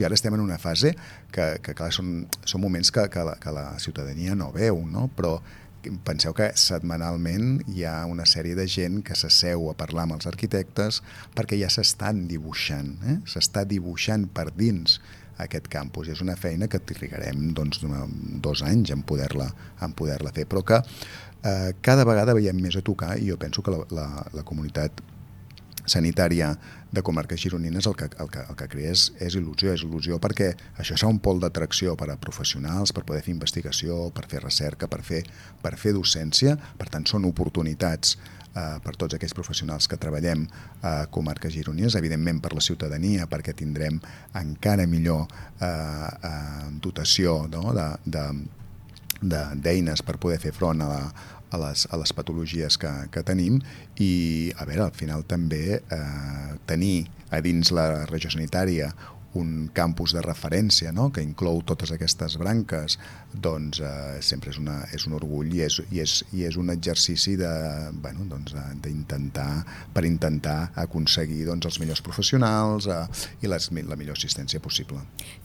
I ara estem en una fase que clar, són moments que la ciutadania no veu, no? Però penseu que setmanalment hi ha una sèrie de gent que s'asseu a parlar amb els arquitectes perquè ja s'estan dibuixant, s'està dibuixant per dins aquest campus, i és una feina que trigarem 2 anys en poder-la fer, però que cada vegada veiem més a tocar, i jo penso que la comunitat sanitària de comarques gironines el que crea és il·lusió perquè això serà un pol d'atracció per a professionals, per poder fer investigació, per fer recerca, per fer docència. Per tant, són oportunitats per tots aquells professionals que treballem a comarques gironines, evidentment per la ciutadania, perquè tindrem encara millor dotació, no? d'eines per poder fer front a les patologies que tenim, i a veure, al final també tenir a dins la regió sanitària un campus de referència, no? Que inclou totes aquestes branques, doncs sempre és un orgull i és un exercici per intentar aconseguir els millors professionals i la millor assistència possible.